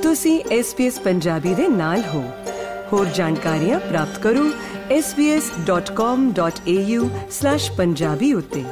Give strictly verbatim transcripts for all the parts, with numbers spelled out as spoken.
ਤੁਸੀਂ S B S Punjabi ਦੇ ਨਾਲ ਹੋ। ਹੋਰ ਜਾਣਕਾਰੀਆਂ ਪ੍ਰਾਪਤ ਕਰੋ S B S dot com dot A U slash Punjabi ਉੱਤੇ।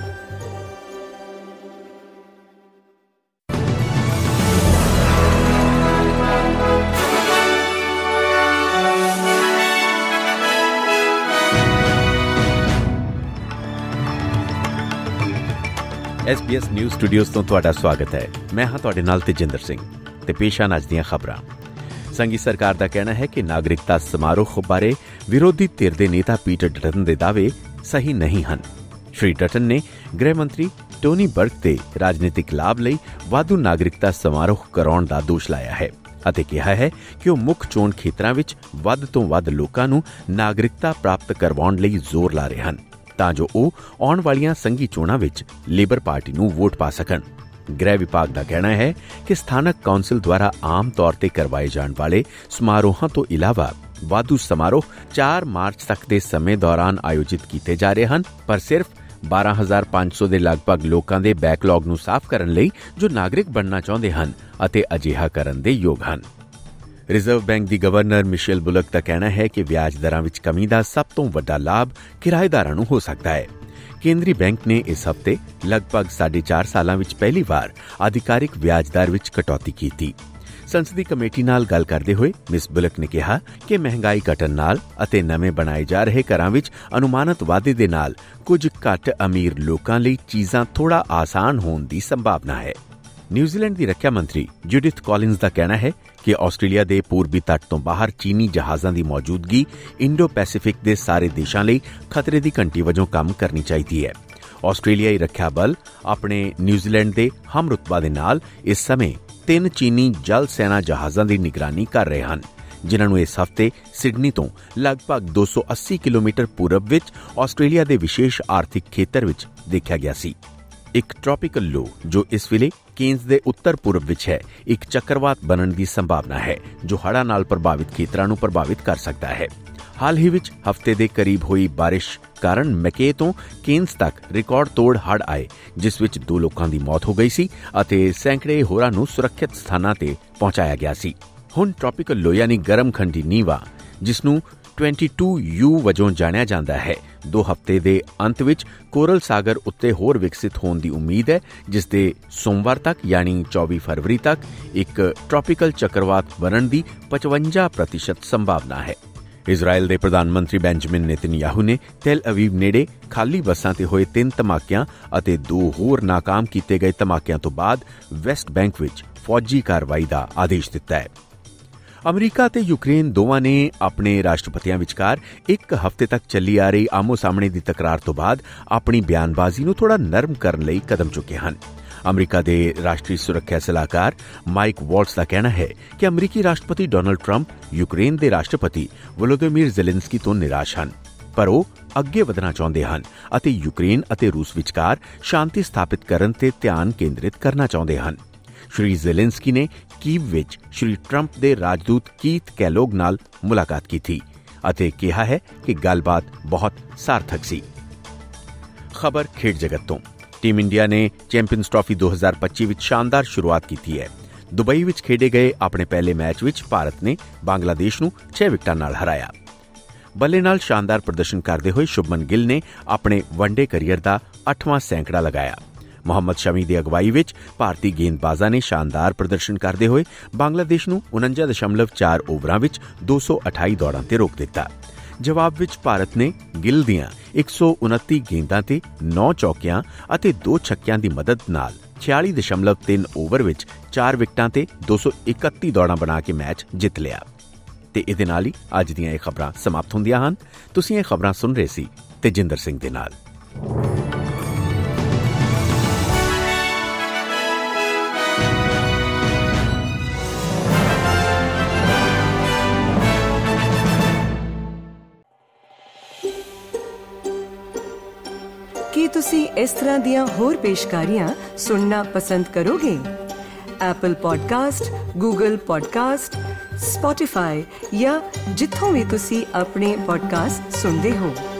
S B S news studios ਤੋਂ ਤੁਹਾਡਾ ਸਵਾਗਤ ਹੈ। ਮੈਂ ਹਾਂ ਤੁਹਾਡੇ ਨਾਲ ਤੇਜਿੰਦਰ ਸਿੰਘ ਤੇ ਪੇਸ਼ ਹਨ ਅੱਜ ਦੀਆਂ ਖਬਰਾਂ। ਸੰਘੀ ਸਰਕਾਰ ਦਾ ਕਹਿਣਾ ਹੈ ਕਿ ਨਾਗਰਿਕਤਾ ਸਮਾਰੋਹ ਬਾਰੇ ਵਿਰੋਧੀ ਧਿਰ ਦੇ ਨੇਤਾ ਪੀਟਰ ਡਟਨ ਦੇ ਦਾਅਵੇ ਸਹੀ ਨਹੀਂ ਹਨ। ਸ਼੍ਰੀ ਡਟਨ ਨੇ ਗ੍ਰਹਿ ਮੰਤਰੀ ਟੋਨੀ ਬਰਗ ਤੇ ਰਾਜਨੀਤਿਕ ਲਾਭ ਲਈ ਵਾਧੂ ਨਾਗਰਿਕਤਾ ਸਮਾਰੋਹ ਕਰਾਉਣ ਦਾ ਦੋਸ਼ ਲਾਇਆ ਹੈ ਅਤੇ ਕਿਹਾ ਹੈ ਕਿ ਉਹ ਮੁੱਖ ਚੋਣ ਖੇਤਰਾਂ ਵਿੱਚ ਵੱਧ ਤੋਂ ਵੱਧ ਲੋਕਾਂ ਨੂੰ ਨਾਗਰਿਕਤਾ ਪ੍ਰਾਪਤ ਕਰਵਾਉਣ ਲਈ ਜ਼ੋਰ ਲਾ ਰਹੇ ਹਨ ਤਾਂ ਜੋ ਉਹ ਆਉਣ ਵਾਲੀਆਂ ਸੰਘੀ ਚੋਣਾਂ ਵਿੱਚ ਲੇਬਰ ਪਾਰਟੀ ਨੂੰ ਵੋਟ ਪਾ ਸਕਣ। ਗ੍ਰਹਿ ਵਿਭਾਗ ਦਾ ਕਹਿਣਾ ਹੈ ਕਿ ਸਥਾਨਕ ਕੌਂਸਲ ਦੁਆਰਾ ਆਮ ਤੌਰ ਤੇ ਕਰਵਾਏ ਜਾਣ ਵਾਲੇ ਸਮਾਰੋਹਾਂ ਤੋਂ ਇਲਾਵਾ ਵਾਧੂ ਸਮਾਰੋਹ ਚਾਰ ਮਾਰਚ ਤੱਕ ਦੇ ਸਮੇਂ ਦੌਰਾਨ ਆਯੋਜਿਤ ਕੀਤੇ ਜਾ ਰਹੇ ਹਨ, ਪਰ ਸਿਰਫ ਬਾਰਾਂ ਹਜ਼ਾਰ ਪੰਜ ਸੌ ਦੇ ਲਗਭਗ ਲੋਕਾਂ ਦੇ ਬੈਕਲੌਗ ਨੂੰ ਸਾਫ਼ ਕਰਨ ਲਈ ਜੋ ਨਾਗਰਿਕ ਬਣਨਾ ਚਾਹੁੰਦੇ ਹਨ ਅਤੇ ਅਜਿਹਾ ਕਰਨ ਦੇ ਯੋਗ ਹਨ। ਰਿਜ਼ਰਵ ਬੈਂਕ ਦੀ ਗਵਰਨਰ ਮਿਸ਼ੇਲ ਬੁਲਕ ਦਾ ਕਹਿਣਾ ਹੈ ਕਿ ਵਿਆਜ ਦਰਾਂ ਵਿੱਚ ਕਮੀ ਦਾ ਸਭ ਤੋਂ ਵੱਡਾ ਲਾਭ ਕਿਰਾਏਦਾਰਾਂ ਨੂੰ ਹੋ ਸਕਦਾ ਹੈ। ਕੇਂਦਰੀ ਬੈਂਕ ਨੇ ਇਸ ਹਫ਼ਤੇ ਲਗਭਗ ਸਾਢੇ ਚਾਰ ਸਾਲਾਂ ਵਿੱਚ ਪਹਿਲੀ ਵਾਰ ਆਧਿਕਾਰਿਕ ਵਿਆਜ ਦਰ ਵਿੱਚ ਕਟੌਤੀ ਕੀਤੀ। ਸੰਸਦੀ ਕਮੇਟੀ ਨਾਲ ਗੱਲ ਕਰਦੇ ਹੋਏ ਮਿਸ ਬੁਲਕ ਨੇ ਕਿਹਾ ਕਿ ਮਹਿੰਗਾਈ ਘਟਣ ਨਾਲ ਅਤੇ ਨਵੇਂ ਬਣਾਏ ਜਾ ਰਹੇ ਘਰਾਂ ਵਿੱਚ ਅਨੁਮਾਨਿਤ ਵਾਧੇ ਦੇ ਨਾਲ ਕੁਝ ਘੱਟ ਅਮੀਰ ਲੋਕਾਂ ਲਈ ਚੀਜ਼ਾਂ ਥੋੜ੍ਹਾ ਆਸਾਨ ਹੋਣ ਦੀ ਸੰਭਾਵਨਾ ਹੈ। ਨਿਊਜ਼ੀਲੈਂਡ ਦੀ ਰੱਖਿਆ ਮੰਤਰੀ ਜੂਡਿਥ ਕਾਲਿੰਸ ਦਾ ਕਹਿਣਾ ਹੈ ਕਿ ਆਸਟ੍ਰੇਲੀਆ ਦੇ ਪੂਰਬੀ ਤੱਟ ਤੋਂ ਬਾਹਰ ਚੀਨੀ ਜਹਾਜ਼ਾਂ ਦੀ ਮੌਜੂਦਗੀ ਇੰਡੋ ਪੈਸੀਫਿਕ ਦੇ ਸਾਰੇ ਦੇਸ਼ਾਂ ਲਈ ਖਤਰੇ ਦੀ ਘੰਟੀ ਵਜੋਂ ਕੰਮ ਕਰਨੀ ਚਾਹੀਦੀ ਹੈ। ਆਸਟ੍ਰੇਲੀਆਈ ਰੱਖਿਆ ਬਲ ਆਪਣੇ ਨਿਊਜ਼ੀਲੈਂਡ ਦੇ ਹਮਰੁਤਬਾ ਦੇ ਨਾਲ ਇਸ ਸਮੇਂ ਤਿੰਨ ਚੀਨੀ ਜਲ ਸੈਨਾ ਜਹਾਜ਼ਾਂ ਦੀ ਨਿਗਰਾਨੀ ਕਰ ਰਹੇ ਹਨ, ਜਿਨ੍ਹਾਂ ਨੂੰ ਇਸ ਹਫ਼ਤੇ ਸਿਡਨੀ ਤੋਂ ਲਗਭਗ ਦੋ ਸੌ ਅੱਸੀ ਕਿਲੋਮੀਟਰ ਪੂਰਬ ਵਿੱਚ ਆਸਟ੍ਰੇਲੀਆ ਦੇ ਵਿਸ਼ੇਸ਼ ਆਰਥਿਕ ਖੇਤਰ ਵਿੱਚ ਦੇਖਿਆ ਗਿਆ ਸੀ। ਇੱਕ ਟ੍ਰੋਪੀਕਲ ਲੋ ਜੋ ਇਸ ਵੇਲੇ ਕੇਨਜ਼ ਦੇ ਉੱਤਰ ਪੂਰਬ ਵਿੱਚ ਹੈ, ਇੱਕ ਚੱਕਰਵਾਤ ਬਣਨ ਦੀ ਸੰਭਾਵਨਾ ਹੈ ਜੋ ਹੜ੍ਹਾਂ ਨਾਲ ਪ੍ਰਭਾਵਿਤ ਖੇਤਰਾਂ ਨੂੰ ਪ੍ਰਭਾਵਿਤ ਕਰ ਸਕਦਾ ਹੈ। ਹਾਲ ਹੀ ਵਿੱਚ ਹਫ਼ਤੇ ਦੇ ਕਰੀਬ ਹੋਈ ਬਾਰਿਸ਼ ਕਾਰਨ ਮੈਕੇ ਤੋਂ ਕੇਨਜ਼ ਤੱਕ ਰਿਕਾਰਡ ਤੋੜ ਹੜ੍ਹ ਆਏ, ਜਿਸ ਵਿੱਚ ਦੋ ਲੋਕਾਂ ਦੀ ਮੌਤ ਹੋ ਗਈ ਸੀ ਅਤੇ ਸੈਂਕੜੇ ਹੋਰਾਂ ਨੂੰ ਸੁਰੱਖਿਅਤ ਸਥਾਨਾਂ ਤੇ ਪਹੁੰਚਾਇਆ ਗਿਆ ਸੀ। ਹੁਣ ਟ੍ਰੋਪੀਕਲ ਲੋ ਯਾਨੀ ਗਰਮ ਖੰਡੀ ਨੀਵਾ, ਜਿਸ ਨੂੰ ਬਾਈ ਯੂ ਵਜੋਂ ਜਾਣਿਆ ਜਾਂਦਾ ਹੈ, ਦੋ ਹਫ਼ਤੇ ਦੇ ਅੰਤ ਵਿੱਚ ਕੋਰਲ ਸਾਗਰ ਉੱਤੇ ਹੋਰ ਵਿਕਸਿਤ ਹੋਣ ਦੀ ਉਮੀਦ ਹੈ, ਜਿਸ ਦੇ ਸੋਮਵਾਰ ਤੱਕ ਯਾਨੀ ਚੌਵੀ ਫਰਵਰੀ ਤੱਕ ਇੱਕ ਟ੍ਰੋਪੀਕਲ ਚੱਕਰਵਾਤ ਬਣਨ ਦੀ ਪਚਵੰਜਾ ਪ੍ਰਤੀਸ਼ਤ ਸੰਭਾਵਨਾ ਹੈ। ਇਜ਼ਰਾਈਲ ਦੇ ਪ੍ਰਧਾਨ ਮੰਤਰੀ ਬੈਂਜਾਮਿਨ ਨੇਤਨਯਾਹੂ ਨੇ ਤੇਲ ਅਵੀਵ ਨੇੜੇ ਖਾਲੀ ਬੱਸਾਂ ਤੇ ਹੋਏ ਤਿੰਨ ਧਮਾਕਿਆਂ ਅਤੇ ਦੋ ਹੋਰ ਨਾਕਾਮ ਕੀਤੇ ਗਏ ਧਮਾਕਿਆਂ ਤੋਂ ਬਾਅਦ ਵੈਸਟ ਬੈਂਕ ਵਿੱਚ ਫੌਜੀ ਕਾਰਵਾਈ ਦਾ ਆਦੇਸ਼ ਦਿੱਤਾ ਹੈ। ਅਮਰੀਕਾ ਅਤੇ ਯੂਕਰੇਨ ਦੋਵਾਂ ਨੇ ਆਪਣੇ ਰਾਸ਼ਟਰਪਤੀਆਂ ਵਿਚਕਾਰ ਇੱਕ ਹਫ਼ਤੇ ਤੱਕ ਚੱਲੀ ਆ ਰਹੀ ਆਮੋ ਸਾਹਮਣੇ ਦੀ ਤਕਰਾਰ ਤੋਂ ਬਾਅਦ ਆਪਣੀ ਬਿਆਨਬਾਜ਼ੀ ਨੂੰ ਥੋੜ੍ਹਾ ਨਰਮ ਕਰਨ ਲਈ ਕਦਮ ਚੁੱਕੇ ਹਨ। ਅਮਰੀਕਾ ਦੇ ਰਾਸ਼ਟਰੀ ਸੁਰੱਖਿਆ ਸਲਾਹਕਾਰ ਮਾਈਕ ਵਾਲਟਸ ਦਾ ਕਹਿਣਾ ਹੈ ਕਿ ਅਮਰੀਕੀ ਰਾਸ਼ਟਰਪਤੀ ਡੋਨਾਲਡ ਟਰੰਪ ਯੂਕਰੇਨ ਦੇ ਰਾਸ਼ਟਰਪਤੀ ਵੋਲੋਦੀਮੀਰ ਜ਼ੈਲੈਂਸਕੀ ਤੋਂ ਨਿਰਾਸ਼ ਹਨ, ਪਰ ਉਹ ਅੱਗੇ ਵਧਣਾ ਚਾਹੁੰਦੇ ਹਨ ਅਤੇ ਯੂਕਰੇਨ ਅਤੇ ਰੂਸ ਵਿਚਕਾਰ ਸ਼ਾਂਤੀ ਸਥਾਪਿਤ ਕਰਨ ਤੇ ਧਿਆਨ ਕੇਂਦਰਿਤ ਕਰਨਾ ਚਾਹੁੰਦੇ ਹਨ। ਸ਼੍ਰੀ ਜ਼ੈਲੈਂਸਕੀ ਨੇ ਕੀਵ ਵਿੱਚ ਸ਼੍ਰੀ ਟਰੰਪ ਦੇ ਰਾਜਦੂਤ ਕੀਥ ਕੈਲੋਗ ਨਾਲ ਮੁਲਾਕਾਤ ਕੀਤੀ ਅਤੇ ਕਿਹਾ ਹੈ ਕਿ ਗੱਲਬਾਤ ਬਹੁਤ ਸਾਰਥਕ ਸੀ। ਖਬਰ ਖੇਡ ਜਗਤ ਤੋਂ। ਟੀਮ ਇੰਡੀਆ ਨੇ ਚੈਂਪੀਅਨਜ਼ ਟਰਾਫੀ ਦੋ ਹਜ਼ਾਰ ਪੱਚੀ ਵਿੱਚ ਸ਼ਾਨਦਾਰ ਸ਼ੁਰੂਆਤ ਕੀਤੀ ਹੈ। ਦੁਬਈ ਵਿੱਚ ਖੇਡੇ ਗਏ ਆਪਣੇ ਪਹਿਲੇ ਮੈਚ ਵਿੱਚ ਭਾਰਤ ਨੇ ਬੰਗਲਾਦੇਸ਼ ਨੂੰ ਛੇ ਵਿਕਟਾਂ ਨਾਲ ਹਰਾਇਆ। ਬੱਲੇ ਨਾਲ ਸ਼ਾਨਦਾਰ ਪ੍ਰਦਰਸ਼ਨ ਕਰਦੇ ਹੋਏ ਸ਼ੁਭਮਨ ਗਿੱਲ ਨੇ ਆਪਣੇ ਵਨਡੇ ਕਰੀਅਰ ਦਾ ਅੱਠਵਾਂ ਸੈਂਕੜਾ ਲਗਾਇਆ। ਮੁਹੰਮਦ ਸ਼ਮੀ ਦੀ ਅਗਵਾਈ ਵਿੱਚ ਭਾਰਤੀ ਗੇਂਦਬਾਜ਼ਾਂ ਨੇ ਸ਼ਾਨਦਾਰ ਪ੍ਰਦਰਸ਼ਨ ਕਰਦੇ ਹੋਏ ਬੰਗਲਾਦੇਸ਼ ਨੂੰ ਉਨੰਜਾ ਦਸ਼ਮਲਵ ਚਾਰ ਓਵਰਾਂ ਵਿੱਚ ਦੋ ਸੌ ਅਠਾਈ ਦੌੜਾਂ ਤੇ ਰੋਕ ਦਿੱਤਾ। ਜਵਾਬ ਵਿੱਚ ਭਾਰਤ ਨੇ ਗਿੱਲ ਦੀਆਂ ਇੱਕ ਸੌ ਉਨੱਤੀ ਗੇਂਦਾਂ ਤੇ ਨੌ ਚੌਕਿਆਂ ਅਤੇ ਦੋ ਛੱਕਿਆਂ ਦੀ ਮਦਦ ਨਾਲ ਛਿਆਲੀ ਦਸ਼ਮਲਵ ਤਿੰਨ ਓਵਰ ਵਿੱਚ ਚਾਰ ਵਿਕਟਾਂ ਤੇ ਦੋ ਸੌ ਇਕੱਤੀ ਦੌੜਾਂ ਬਣਾ ਕੇ ਮੈਚ ਜਿੱਤ ਲਿਆ। ਤੇ ਇਹਦੇ ਨਾਲ ਹੀ ਅੱਜ ਦੀਆਂ ਇਹ ਖਬਰਾਂ ਸਮਾਪਤ ਹੁੰਦੀਆਂ ਹਨ। ਤੁਸੀਂ ਇਹ ਖਬਰਾਂ ਸੁਣ ਰਹੇ ਸੀ ਤੇਜਿੰਦਰ ਸਿੰਘ ਦੇ ਨਾਲ। ਕੀ ਤੁਸੀਂ ਇਸ ਤਰ੍ਹਾਂ ਦੀਆਂ ਹੋਰ ਪੇਸ਼ਕਾਰੀਆਂ ਸੁਣਨਾ ਪਸੰਦ ਕਰੋਗੇ? Apple podcast, Google podcast, Spotify ਜਾਂ ਜਿੱਥੋਂ ਵੀ ਤੁਸੀਂ ਆਪਣੇ ਪੋਡਕਾਸਟ ਸੁਣਦੇ ਹੋ।